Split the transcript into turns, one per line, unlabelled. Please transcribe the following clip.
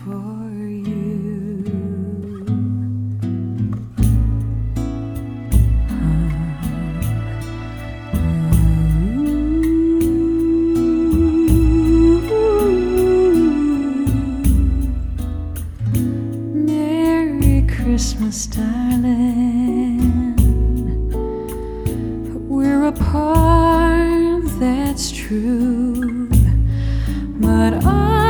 for you. Merry Christmas, darling. We're apart, that's true, but